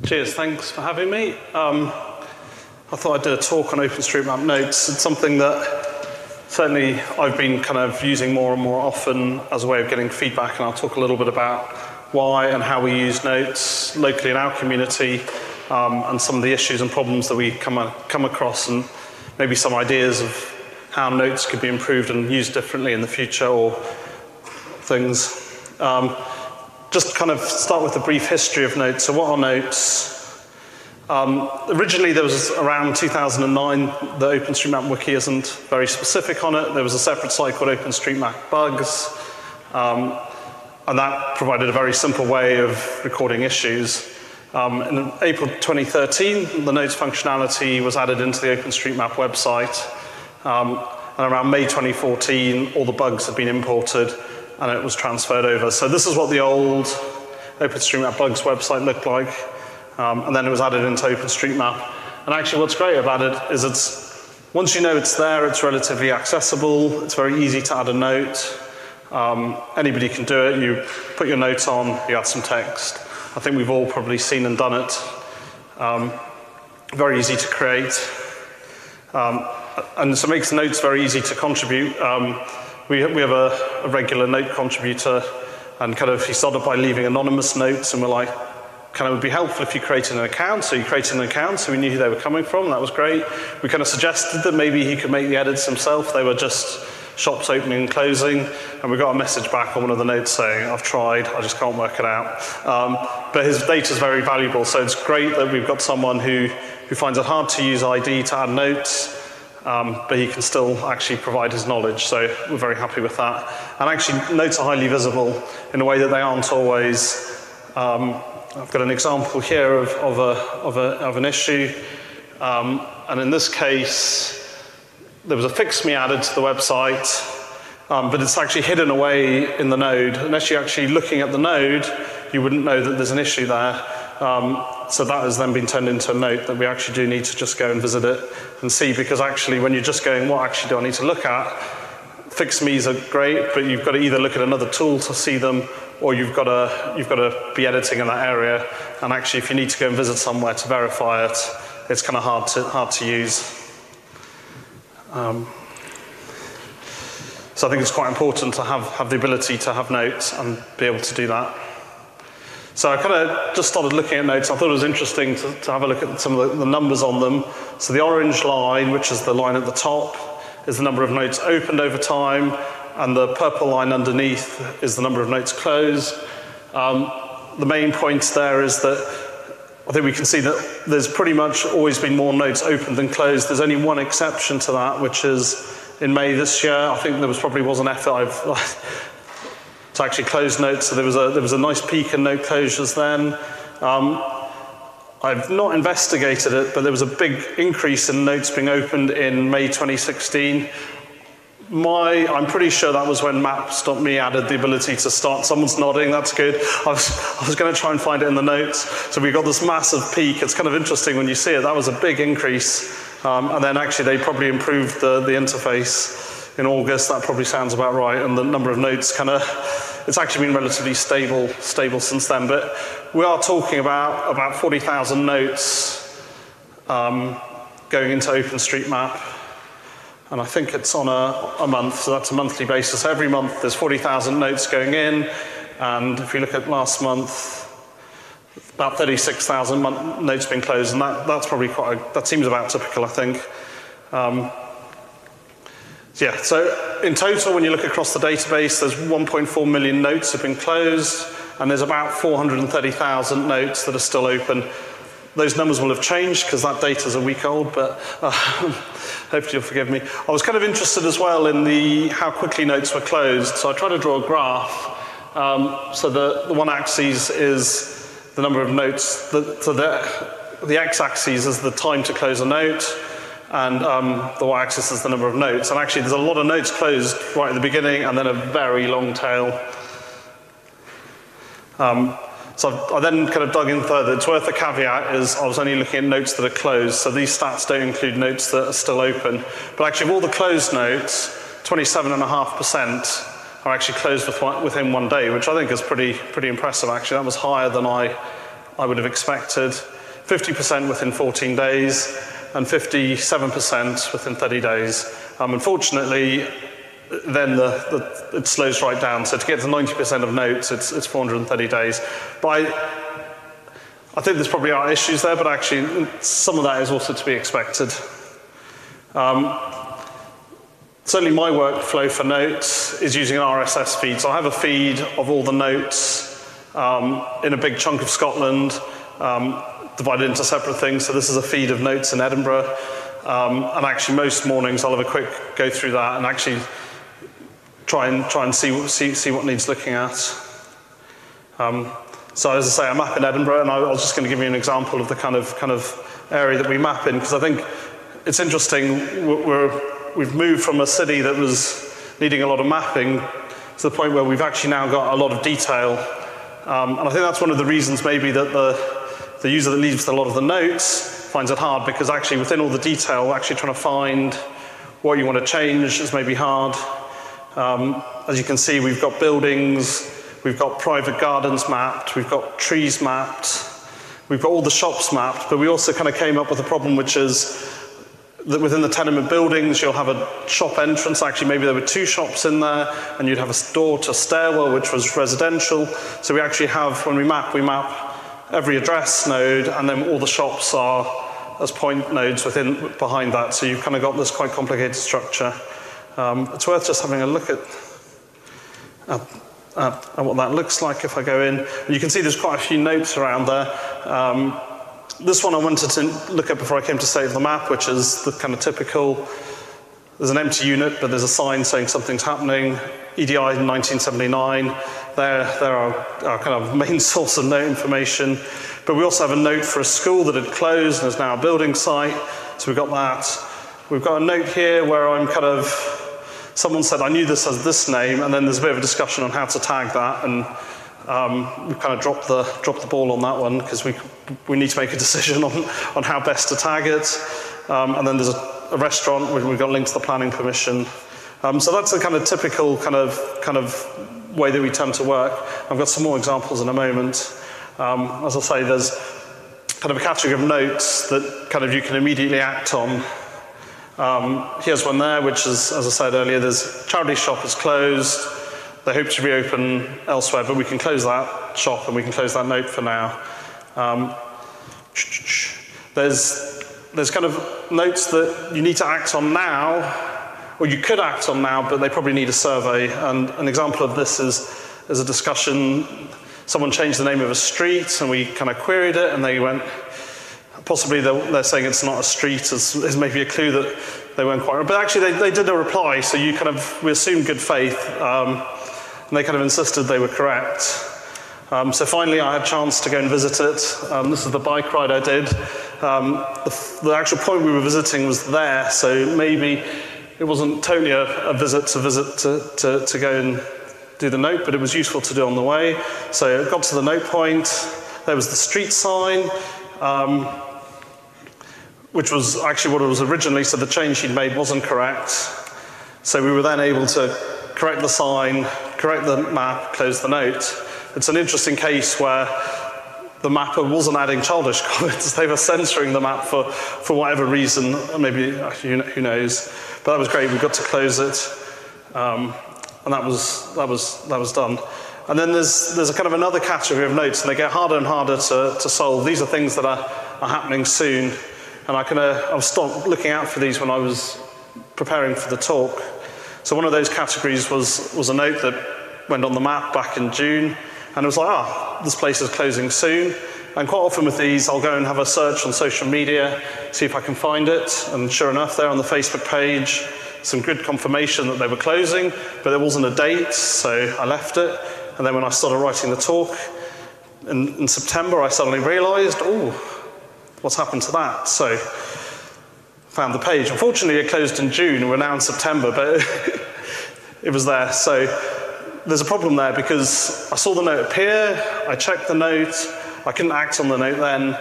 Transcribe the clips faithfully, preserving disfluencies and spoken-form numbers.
Cheers, thanks for having me. Um, I thought I'd do a talk on OpenStreetMap Notes. It's something that certainly I've been kind of using more and more often as a way of getting feedback, and I'll talk a little bit about why and how we use Notes locally in our community, um, and some of the issues and problems that we come, a, come across, and maybe some ideas of how Notes could be improved and used differently in the future, or things. Um, just kind of start with a brief history of Notes. So what are Notes? Um, originally there was around two thousand nine, the OpenStreetMap wiki isn't very specific on it. There was a separate site called OpenStreetMap Bugs, um, and that provided a very simple way of recording issues. Um, in April twenty thirteen, the Notes functionality was added into the OpenStreetMap website, um, and around May twenty fourteen, all the bugs had been imported and it was transferred over. So this is what the old OpenStreetMap Bugs website looked like. Um, and then it was added into OpenStreetMap. And actually what's great about it is it's, once you know it's there, it's relatively accessible, it's very easy to add a note. Um, anybody can do it. You put your notes on, you add some text. I think we've all probably seen and done it. Um, very easy to create. Um, and so it makes notes very easy to contribute. Um, we, we have a, a regular note contributor, and kind of he started by leaving anonymous notes, and we're like, kind of would be helpful if you created an account. So you created an account so we knew who they were coming from. That was great. We kind of suggested that maybe he could make the edits himself. They were just shops opening and closing, and we got a message back on one of the notes saying, I've tried, I just can't work it out. Um, but his data is very valuable, so it's great that we've got someone who, who finds it hard to use I D to add notes, um, but he can still actually provide his knowledge, so we're very happy with that. And actually, notes are highly visible in a way that they aren't always. Um, I've got an example here of, of, a, of, a, of an issue, um, and in this case, there was a fix me added to the website, um, but it's actually hidden away in the node. Unless you're actually looking at the node, you wouldn't know that there's an issue there. Um, so that has then been turned into a note that we actually do need to just go and visit it and see, because actually when you're just going, what actually do I need to look at? Fix me's are great, but you've got to either look at another tool to see them, or you've got to, you've got to be editing in that area. And actually, if you need to go and visit somewhere to verify it, it's kind of hard to, hard to use. Um, so I think it's quite important to have, have the ability to have notes and be able to do that. So I kind of just started looking at notes. I thought it was interesting to, to have a look at some of the, the numbers on them. So the orange line, which is the line at the top, is the number of notes opened over time, and the purple line underneath is the number of notes closed. Um, the main point there is that I think we can see that there's pretty much always been more notes opened than closed. There's only one exception to that, which is in May this year. I think there was probably was an effort I've to actually close notes, so there was a there was a nice peak in note closures then. Um, I've not investigated it, but there was a big increase in notes being opened in May twenty sixteen. My, I'm pretty sure that was when Maps dot me added the ability to start. Someone's nodding, that's good. I was, I was going to try and find it in the notes. So we got this massive peak. It's kind of interesting when you see it. That was a big increase. Um, and then actually they probably improved the, the interface in August. That probably sounds about right. And the number of notes kind of, it's actually been relatively stable, stable since then. But we are talking about about forty thousand notes um, going into OpenStreetMap. And I think it's on a, a month, so that's a monthly basis. Every month there's forty thousand notes going in, and if you look at last month, about thirty-six thousand notes being closed, and that, that's probably quite, a, that seems about typical, I think. Um, so yeah, so in total, when you look across the database, there's one point four million notes have been closed, and there's about four hundred thirty thousand notes that are still open. Those numbers will have changed because that data is a week old, but uh, hopefully you'll forgive me. I was kind of interested as well in the how quickly notes were closed, so I tried to draw a graph. Um, so the, the one axis is the number of notes, the, so the, the x-axis is the time to close a note, and um, the y-axis is the number of notes. And actually there's a lot of notes closed right at the beginning, and then a very long tail. Um, So I've, I then kind of dug in further. It's worth a caveat is I was only looking at notes that are closed, so these stats don't include notes that are still open. But actually of all the closed notes, twenty-seven point five percent are actually closed with one, within one day, which I think is pretty pretty impressive actually. That was higher than I, I would have expected. fifty percent within fourteen days, and fifty-seven percent within thirty days. Um, unfortunately, then the, the, it slows right down. So to get to ninety percent of notes, it's, it's four hundred thirty days. But I, I think there's probably are issues there, but actually some of that is also to be expected. Um, certainly my workflow for notes is using an R S S feed. So I have a feed of all the notes um, in a big chunk of Scotland, um, divided into separate things. So this is a feed of notes in Edinburgh. Um, and actually most mornings I'll have a quick go through that and actually try and try and see see, see what needs looking at. Um, so as I say, I map in Edinburgh, and I was just going to give you an example of the kind of kind of area that we map in, because I think it's interesting. We're, we've moved from a city that was needing a lot of mapping to the point where we've actually now got a lot of detail, um, and I think that's one of the reasons maybe that the the user that leaves a lot of the notes finds it hard, because actually within all the detail, actually trying to find what you want to change is maybe hard. Um, as you can see, we've got buildings, we've got private gardens mapped, we've got trees mapped, we've got all the shops mapped, but we also kind of came up with a problem, which is that within the tenement buildings, you'll have a shop entrance. Actually, maybe there were two shops in there, and you'd have a door to stairwell, which was residential. So we actually have, when we map, we map every address node, and then all the shops are as point nodes within behind that. So you've kind of got this quite complicated structure. Um, it's worth just having a look at, at, at, at what that looks like if I go in. And you can see there's quite a few notes around there. Um, this one I wanted to look at before I came to save the map, which is the kind of typical, there's an empty unit, but there's a sign saying something's happening. E D I in nineteen seventy-nine, there, there are our kind of main source of note information. But we also have a note for a school that had closed and is now a building site, so we've got that. We've got a note here where I'm kind of, someone said I knew this as this name, and then there's a bit of a discussion on how to tag that, and um, we've kind of dropped the, dropped the ball on that one, because we, we need to make a decision on, on how best to tag it. Um, and then there's a, a restaurant, we've got links to the planning permission. Um, so that's the kind of typical kind of, kind of way that we tend to work. I've got some more examples in a moment. Um, as I say, there's kind of a category of notes that kind of you can immediately act on. Um, here's one there, which is, as I said earlier, there's charity shop is closed. They hope to reopen elsewhere, but we can close that shop and we can close that note for now. Um, there's, there's kind of notes that you need to act on now, or you could act on now, but they probably need a survey. And an example of this is, is a discussion. Someone changed the name of a street, and we kind of queried it, and they went, possibly they're, they're saying it's not a street, as, as maybe a clue that they weren't quite right. But actually, they, they did a reply, so you kind of, we assumed good faith, um, and they kind of insisted they were correct. Um, so finally, I had a chance to go and visit it. Um, this is the bike ride I did. Um, the, the actual point we were visiting was there, so maybe it wasn't totally a, a visit to visit to, to, to go and do the note, but it was useful to do on the way. So I got to the note point. There was the street sign, um, which was actually what it was originally, so the change he'd made wasn't correct. So we were then able to correct the sign, correct the map, close the note. It's an interesting case where the mapper wasn't adding childish comments. They were censoring the map for, for whatever reason, maybe, who knows. But that was great, we got to close it. Um, and that was, that was, that was done. And then there's, there's a kind of another category of notes, and they get harder and harder to, to solve. These are things that are, are happening soon. And I, kind of, I was stopped looking out for these when I was preparing for the talk. So one of those categories was, was a note that went on the map back in June, and it was like, ah, oh, this place is closing soon. And quite often with these, I'll go and have a search on social media, see if I can find it, and sure enough, there on the Facebook page, some good confirmation that they were closing, but there wasn't a date, so I left it. And then when I started writing the talk in, in September, I suddenly realized, oh, what's happened to that? So found the page. Unfortunately, it closed in June, and we're now in September, but it was there. So there's a problem there, because I saw the note appear, I checked the note, I couldn't act on the note then,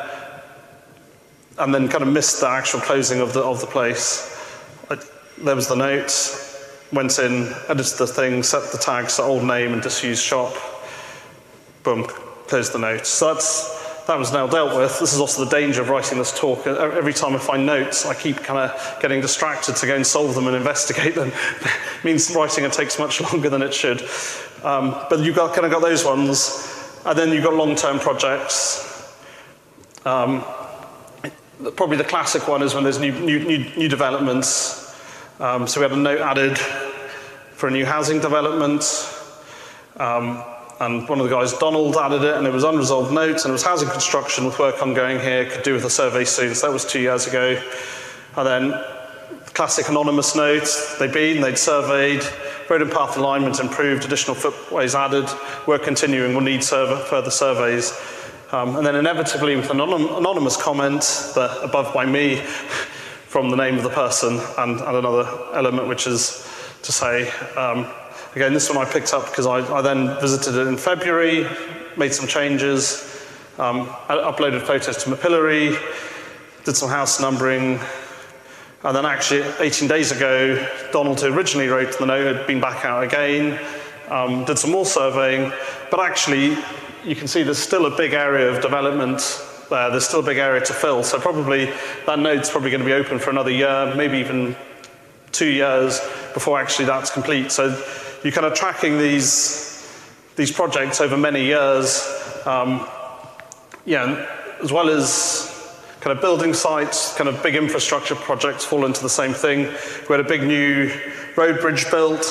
and then kind of missed the actual closing of the, of the place. I, there was the note, went in, edited the thing, set the tags to old name and disused shop, boom, closed the note. So that's, that was now dealt with. This is also the danger of writing this talk. Every time I find notes, I keep kind of getting distracted to go and solve them and investigate them. It means writing it takes much longer than it should. Um, but you've got, kind of got those ones. And then you've got long-term projects. Um, probably the classic one is when there's new, new, new, new developments. Um, so we had a note added for a new housing development. Um, and one of the guys, Donald, added it, and it was unresolved notes, and it was housing construction with work ongoing here, could do with a survey soon. So that was two years ago. And then the classic anonymous note, they'd been, they'd surveyed, road and path alignment improved, additional footways added, work continuing, will need server, further surveys. Um, and then inevitably with an anon anonymous comment that above by me from the name of the person, and, and another element which is to say, um, again, this one I picked up because I, I then visited it in February, made some changes, um, uploaded photos to Mapillary, did some house numbering, and then actually eighteen days ago, Donald, who originally wrote the note, had been back out again, um, did some more surveying, but actually you can see there's still a big area of development there, there's still a big area to fill, so probably that note's probably going to be open for another year, maybe even two years before actually that's complete. So you're kind of tracking these, these projects over many years, um, yeah, as well as kind of building sites, kind of big infrastructure projects fall into the same thing. We had a big new road bridge built,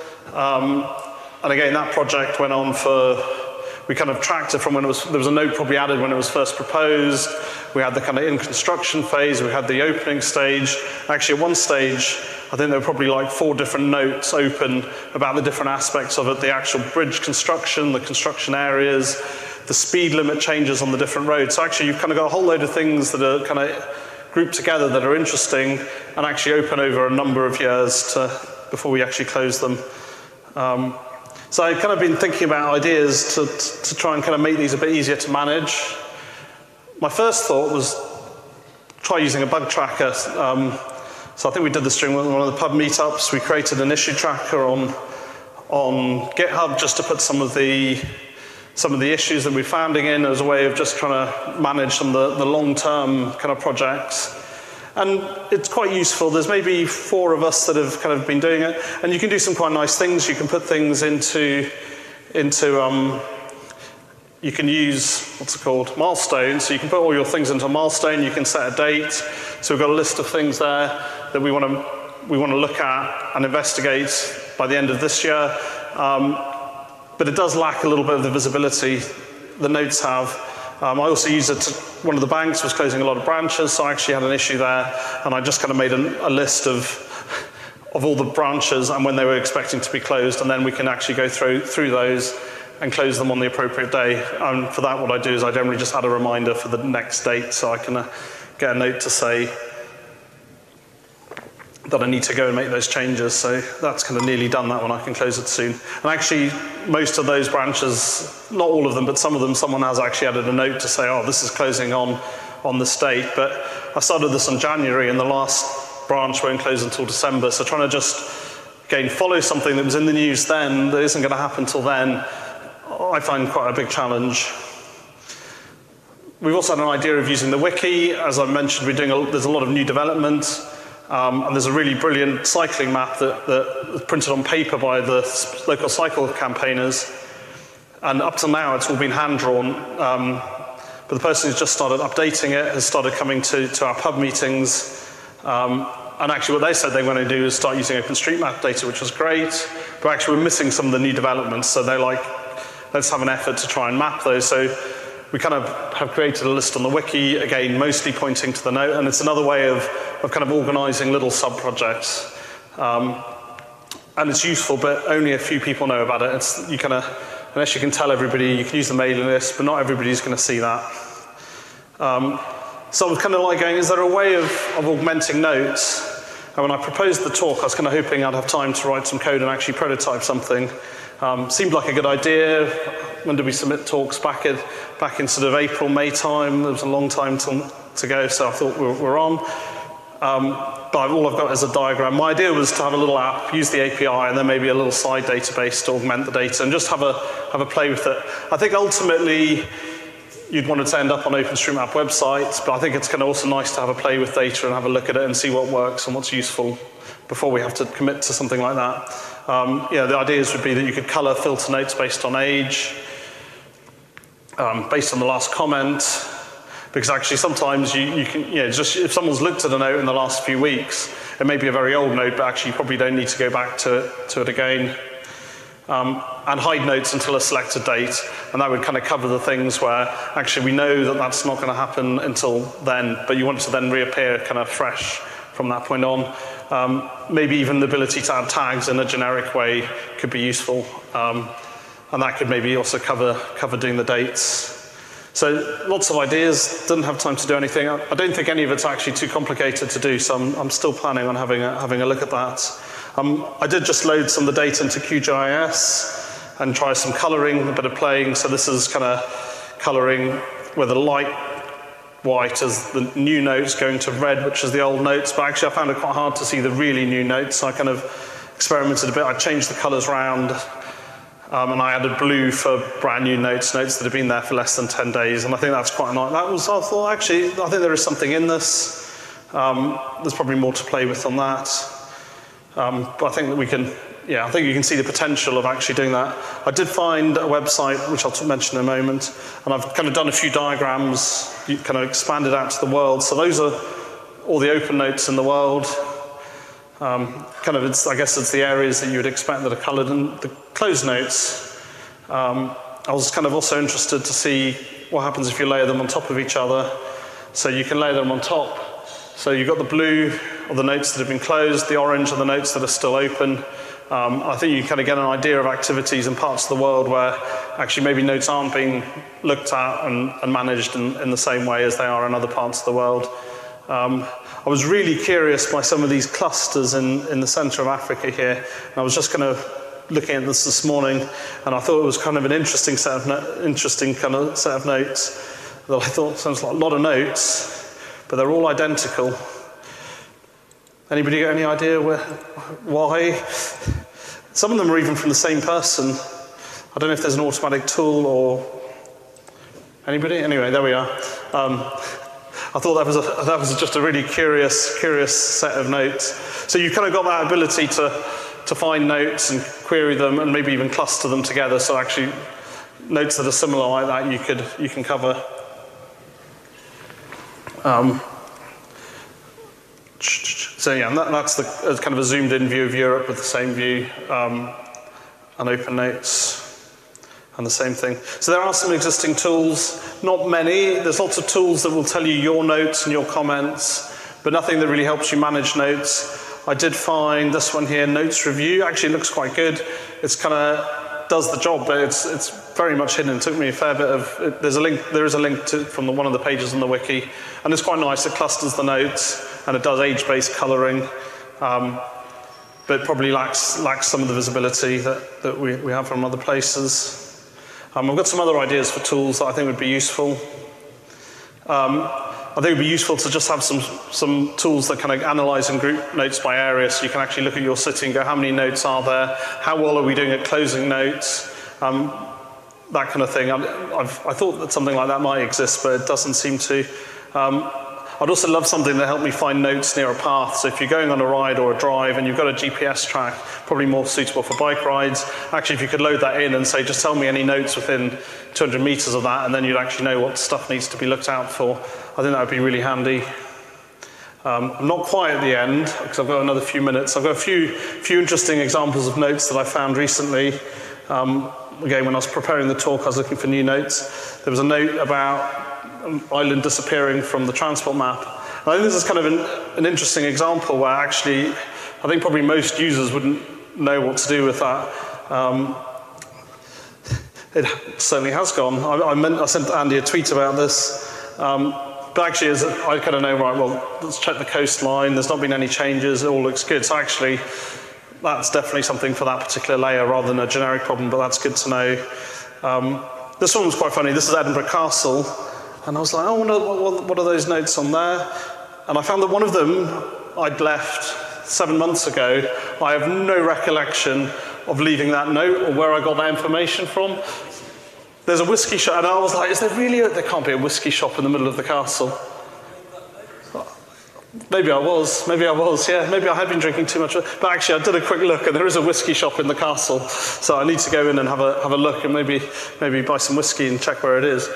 um, and again, that project went on for, we kind of tracked it from when it was, there was a note probably added when it was first proposed. We had the kind of in construction phase, we had the opening stage. Actually, at one stage, I think there were probably like four different notes open about the different aspects of it, the actual bridge construction, the construction areas, the speed limit changes on the different roads. So actually you've kind of got a whole load of things that are kind of grouped together that are interesting and actually open over a number of years to, before we actually close them. Um, so I've kind of been thinking about ideas to, to, to try and kind of make these a bit easier to manage. My first thought was try using a bug tracker. Um, so I think we did this during one of the pub meetups. We created an issue tracker on, on GitHub just to put some of the some of the issues that we're founding in as a way of just trying to manage some of the, the long-term kind of projects. And it's quite useful. There's maybe four of us that have kind of been doing it. And you can do some quite nice things. You can put things into, into um, you can use, what's it called, milestones. So you can put all your things into a milestone. You can set a date. So we've got a list of things there that we want to, we want to look at and investigate by the end of this year. Um, But it does lack a little bit of the visibility the notes have. Um, I also use it to, one of the banks was closing a lot of branches, so I actually had an issue there, and I just kind of made a, a list of, of all the branches and when they were expecting to be closed, and then we can actually go through, through those and close them on the appropriate day. And for that, what I do is I generally just add a reminder for the next date, so I can uh, get a note to say that I need to go and make those changes. So that's kind of nearly done, that one. I can close it soon. And actually, most of those branches, not all of them, but some of them, someone has actually added a note to say, oh, this is closing on, on this date. But I started this in January, and the last branch won't close until December. So trying to just, again, follow something that was in the news then, that isn't going to happen till then, I find quite a big challenge. We've also had an idea of using the wiki. As I mentioned, we're doing a, there's a lot of new development. Um, and there's a really brilliant cycling map that, that was printed on paper by the local cycle campaigners. And up till now, it's all been hand-drawn. Um, but the person who's just started updating it has started coming to, to our pub meetings. Um, and actually what they said they were going to do is start using OpenStreetMap data, which was great. But actually we're missing some of the new developments. So they're like, let's have an effort to try and map those. So we kind of have created a list on the wiki, again, mostly pointing to the note, and it's another way of, of kind of organizing little sub-projects. Um, and it's useful, but only a few people know about it. It's, you kind of, unless you can tell everybody, you can use the mailing list, but not everybody's going to see that. Um, so I was kind of like going, is there a way of, of augmenting notes? And when I proposed the talk, I was kind of hoping I'd have time to write some code and actually prototype something. Um, seemed like a good idea. When did we submit talks? Back in, back in sort of April, May time. There was a long time to, to go, so I thought we're, we're on. Um, but all I've got is a diagram. My idea was to have a little app, use the A P I, and then maybe a little side database to augment the data, and just have a, have a play with it. I think ultimately, you'd want it to end up on OpenStreetMap websites, but I think it's kind of also nice to have a play with data and have a look at it and see what works and what's useful before we have to commit to something like that. Um, yeah, the ideas would be that you could color filter notes based on age, um, based on the last comment, because actually sometimes you, you can, you know, just if someone's looked at a note in the last few weeks, it may be a very old note, but actually you probably don't need to go back to it, to it again. Um, and hide notes until a selected date, and that would kind of cover the things where actually we know that that's not going to happen until then, but you want it to then reappear kind of fresh from that point on. Um, maybe even the ability to add tags in a generic way could be useful, um, and that could maybe also cover, cover doing the dates. So lots of ideas, didn't have time to do anything. I don't think any of it's actually too complicated to do, so I'm, I'm still planning on having a, having a look at that. Um, I did just load some of the data into Q G I S and try some coloring, a bit of playing. So this is kind of coloring where the light white is the new notes going to red, which is the old notes. But actually I found it quite hard to see the really new notes. So I kind of experimented a bit. I changed the colors around, um, and I added blue for brand new notes, notes that have been there for less than ten days. And I think that's quite nice. That was, I thought, actually, I think there is something in this. Um, there's probably more to play with on that. Um, but I think that we can, yeah, I think you can see the potential of actually doing that. I did find a website, which I'll mention in a moment, and I've kind of done a few diagrams, kind of expanded out to the world. So those are all the open notes in the world. Um, kind of, it's, I guess it's the areas that you would expect that are colored. And the closed notes, um, I was kind of also interested to see what happens if you layer them on top of each other. So you can layer them on top. So you've got the blue are the notes that have been closed, the orange are the notes that are still open. Um, I think you kind of get an idea of activities in parts of the world where actually maybe notes aren't being looked at and, and managed in, in the same way as they are in other parts of the world. Um, I was really curious by some of these clusters in, in the center of Africa here, and I was just kind of looking at this this morning, and I thought it was kind of an interesting set of no interesting kind of set of notes that I thought sounds like a lot of notes. But they're all identical. Anybody got any idea where, why? Some of them are even from the same person. I don't know if there's an automatic tool or anybody. Anyway, there we are. Um, I thought that was a, that was just a really curious, curious set of notes. So you've kind of got that ability to to find notes and query them, and maybe even cluster them together. So actually, notes that are similar like that, you could you can cover. Um, so yeah, and that, that's the uh, kind of a zoomed in view of Europe with the same view, um, and open notes, and the same thing. So there are some existing tools, not many. There's lots of tools that will tell you your notes and your comments, but nothing that really helps you manage notes. I did find this one here, Notes Review. Actually, it looks quite good. It's kind of does the job, but it's it's very much hidden. It took me a fair bit of. It, there's a link. There is a link to from the, one of the pages on the wiki, and it's quite nice. It clusters the notes and it does age-based colouring, um, but it probably lacks lacks some of the visibility that that we we have from other places. Um, I've got some other ideas for tools that I think would be useful. Um, I think it would be useful to just have some some tools that kind of analyze and group notes by area, so you can actually look at your city and go, how many notes are there? How well are we doing at closing notes? Um, that kind of thing. I've, I've, I thought that something like that might exist, but it doesn't seem to. Um, I'd also love something that helped me find notes near a path. So if you're going on a ride or a drive and you've got a G P S track, probably more suitable for bike rides. Actually, if you could load that in and say, just tell me any notes within two hundred meters of that, and then you'd actually know what stuff needs to be looked out for. I think that would be really handy. Um, I'm not quite at the end, because I've got another few minutes. I've got a few, few interesting examples of notes that I found recently. Um, again, when I was preparing the talk, I was looking for new notes. There was a note about an island disappearing from the transport map. And I think this is kind of an, an interesting example where actually, I think probably most users wouldn't know what to do with that. Um, it certainly has gone. I, I, meant, I sent Andy a tweet about this. Um, but actually, as I kind of know, right, well, let's check the coastline. There's not been any changes. It all looks good. So actually, that's definitely something for that particular layer rather than a generic problem, but that's good to know. Um, this one was quite funny. This is Edinburgh Castle. And I was like, oh, what, what are those notes on there? And I found that one of them I'd left seven months ago. I have no recollection of leaving that note or where I got that information from. there's a whiskey shop, and I was like, is there really, a, there can't be a whiskey shop in the middle of the castle. Maybe I was, maybe I was, yeah, maybe I had been drinking too much. But actually I did a quick look and there is a whiskey shop in the castle. So I need to go in and have a, have a look and maybe, maybe buy some whiskey and check where it is.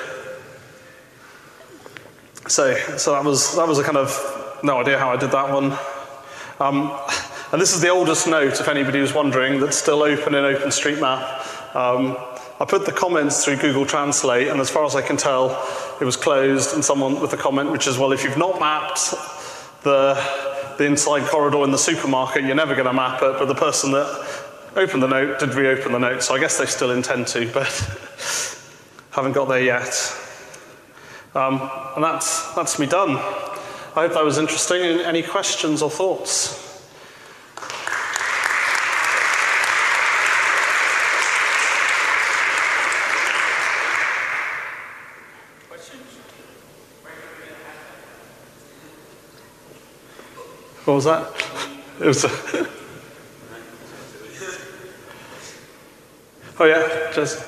So, so that was, that was a kind of, no idea how I did that one. Um, and this is the oldest note, if anybody was wondering, that's still open in OpenStreetMap. Um, I put the comments through Google Translate, and as far as I can tell, it was closed, and someone with a comment which is, well, if you've not mapped the, the inside corridor in the supermarket, you're never going to map it, but the person that opened the note did reopen the note, so I guess they still intend to, but haven't got there yet. Um, and that's, that's me done. I hope that was interesting. Any questions or thoughts? What was that? It was a oh yeah, just.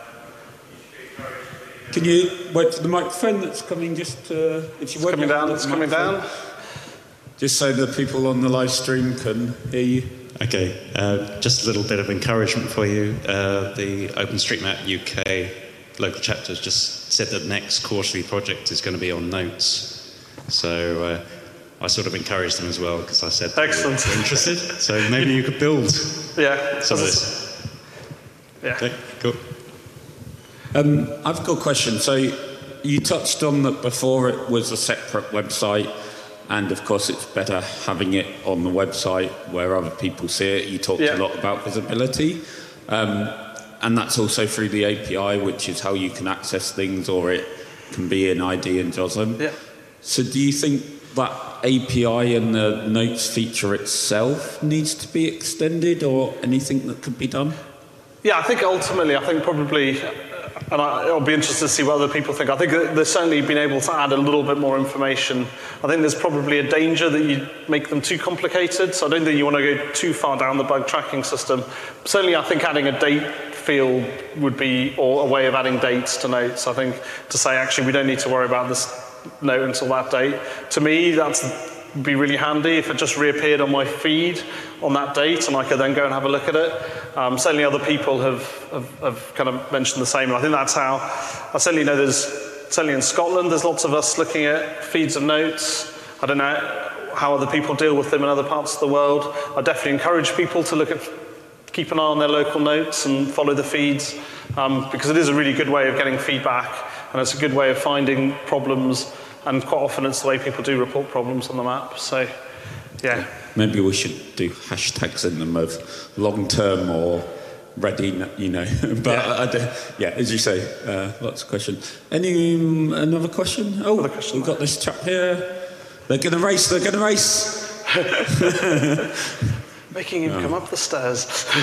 Can you wait for the microphone that's coming? Just uh, if you it's coming down. It's coming down. Just so that people on the live stream can hear you. Okay, uh, just a little bit of encouragement for you. Uh, the OpenStreetMap U K local chapter has just said that the next quarterly project is going to be on notes. So. Uh, I sort of encouraged them as well because I said excellent. They were interested. So maybe you could build yeah, some of this. Yeah. Okay, cool. Um, I've got a question. So you touched on that before it was a separate website, and of course it's better having it on the website where other people see it. You talked yeah. a lot about visibility, um, and that's also through the A P I, which is how you can access things, or it can be in I D and JOSM. Yeah. So do you think that A P I and the notes feature itself needs to be extended, or anything that could be done? Yeah, I think ultimately, I think probably, and I, I'll be interested to see what other people think. I think that they've certainly been able to add a little bit more information. I think there's probably a danger that you make them too complicated, so I don't think you want to go too far down the bug tracking system. Certainly, I think adding a date field would be, or a way of adding dates to notes. I think to say, actually, we don't need to worry about this note until that date. To me, that's be really handy if it just reappeared on my feed on that date and I could then go and have a look at it. Um, certainly other people have, have, have kind of mentioned the same, and I think that's how, I certainly know there's, certainly in Scotland, there's lots of us looking at feeds of notes. I don't know how other people deal with them in other parts of the world. I definitely encourage people to look at, keep an eye on their local notes and follow the feeds, um, because it is a really good way of getting feedback. And it's a good way of finding problems, and quite often it's the way people do report problems on the map. So, yeah. Maybe we should do hashtags in them of long-term or ready, you know. But, yeah, I don't, yeah as you say, uh, lots of questions. Any, um, another question? Oh, another question we've got this chap here. They're going to race, they're going to race. Making him oh. come up the stairs.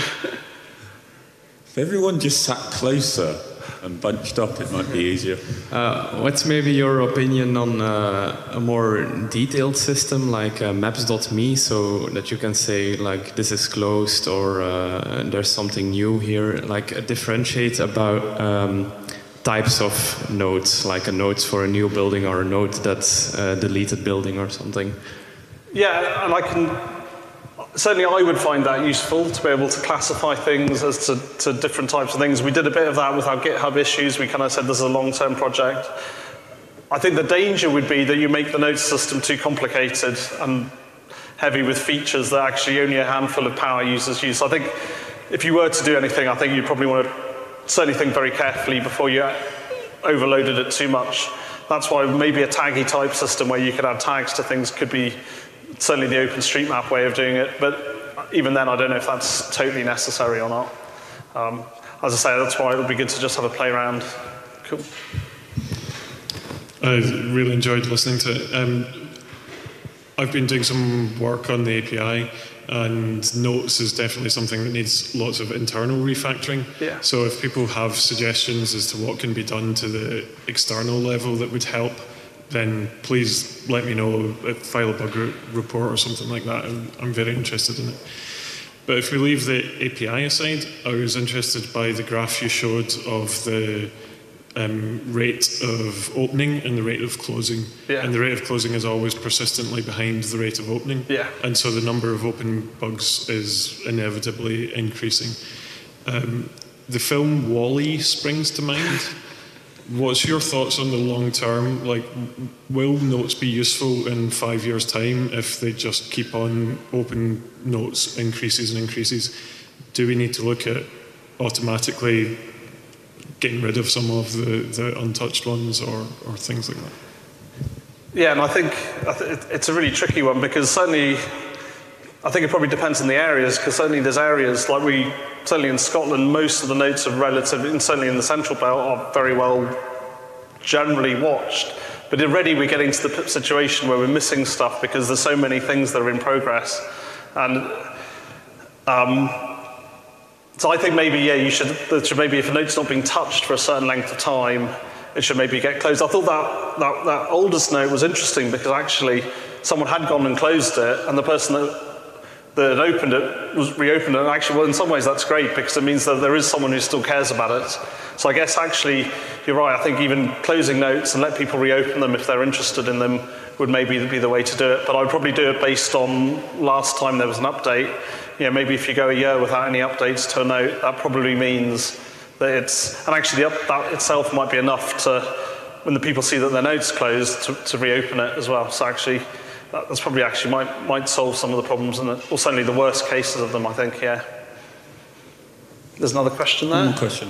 If everyone just sat closer and bunched up, it might be easier. Uh, what's maybe your opinion on uh, a more detailed system like uh, maps dot me, so that you can say like this is closed, or uh, there's something new here, like uh, differentiate about um, types of nodes, like a node for a new building or a node that's a deleted building or something? Yeah, and I can... Certainly I would find that useful to be able to classify things as to, to different types of things. We did a bit of that with our GitHub issues. We kind of said this is a long-term project. I think the danger would be that you make the note system too complicated and heavy with features that actually only a handful of power users use. So I think if you were to do anything, I think you'd probably want to certainly think very carefully before you overloaded it too much. That's why maybe a taggy type system where you could add tags to things could be certainly the OpenStreetMap way of doing it, but even then I don't know if that's totally necessary or not. Um, as I say, that's why it would be good to just have a play around. Cool. I really enjoyed listening to it. Um, I've been doing some work on the A P I, and notes is definitely something that needs lots of internal refactoring. Yeah. So if people have suggestions as to what can be done to the external level that would help, then please let me know, file a bug re report or something like that. I'm, I'm very interested in it. But if we leave the A P I aside, I was interested by the graph you showed of the um, rate of opening and the rate of closing. Yeah. And the rate of closing is always persistently behind the rate of opening. Yeah. And so the number of open bugs is inevitably increasing. Um, the film WALL-E springs to mind. What's your thoughts on the long term? Like, will notes be useful in five years' time if they just keep on open notes increases and increases? Do we need to look at automatically getting rid of some of the, the untouched ones or, or things like that? Yeah, and I think I th it's a really tricky one because certainly I think it probably depends on the areas, because certainly there's areas like we, certainly in Scotland, most of the notes are relatively, and certainly in the Central Belt, are very well generally watched. But already we're getting to the situation where we're missing stuff because there's so many things that are in progress. And um, so I think maybe, yeah, you should, there should maybe, if a note's not being touched for a certain length of time, it should maybe get closed. I thought that, that, that oldest note was interesting because actually someone had gone and closed it, and the person that that opened it was reopened it, and actually, well, in some ways that's great because it means that there is someone who still cares about it. So I guess actually, you're right, I think even closing notes and let people reopen them if they're interested in them would maybe be the way to do it, but I would probably do it based on last time there was an update. You know, maybe if you go a year without any updates to a note, that probably means that it's, and actually the up, that itself might be enough to, when the people see that their note's closed, to, to reopen it as well. So actually, that's probably actually might, might solve some of the problems, and or certainly the worst cases of them, I think, yeah. There's another question there? One more question.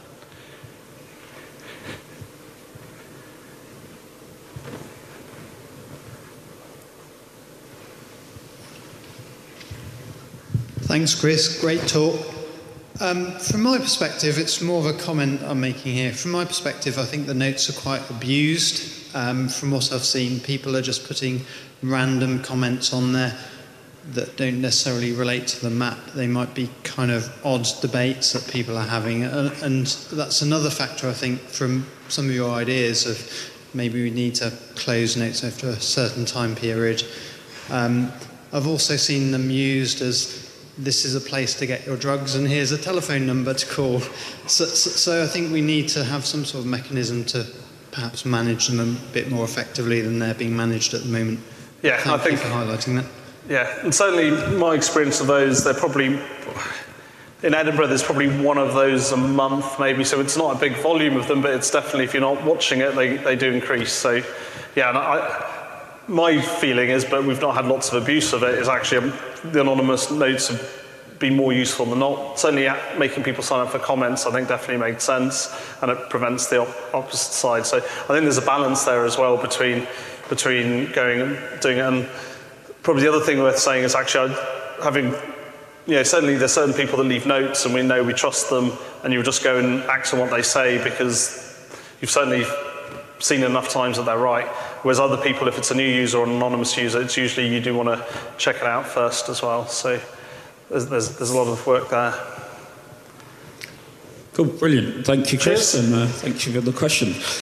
Thanks, Chris. Great talk. Um, from my perspective, it's more of a comment I'm making here. From my perspective, I think the notes are quite abused. Um, from what I've seen, people are just putting random comments on there that don't necessarily relate to the map. They might be kind of odd debates that people are having. And, and that's another factor, I think, from some of your ideas of maybe we need to close notes after a certain time period. Um, I've also seen them used as this is a place to get your drugs and here's a telephone number to call. So, so, so I think we need to have some sort of mechanism to perhaps manage them a bit more effectively than they're being managed at the moment. Yeah, Thank I think, you for highlighting that. Yeah, and certainly my experience of those, they're probably, in Edinburgh there's probably one of those a month maybe, so it's not a big volume of them, but it's definitely, if you're not watching it, they, they do increase. So yeah, and I, my feeling is, but we've not had lots of abuse of it, is actually um, the anonymous notes have been more useful than not. Certainly making people sign up for comments, I think definitely makes sense, and it prevents the op opposite side. So I think there's a balance there as well between between going and doing it. And probably the other thing worth saying is actually having, you know, certainly there's certain people that leave notes and we know we trust them, and you'll just go and act on what they say because you've certainly seen enough times that they're right. Whereas other people, if it's a new user or an anonymous user, it's usually you do want to check it out first as well. So there's, there's, there's a lot of work there. Cool, brilliant. Thank you, Chris, Cheers. and uh, thank you for the question.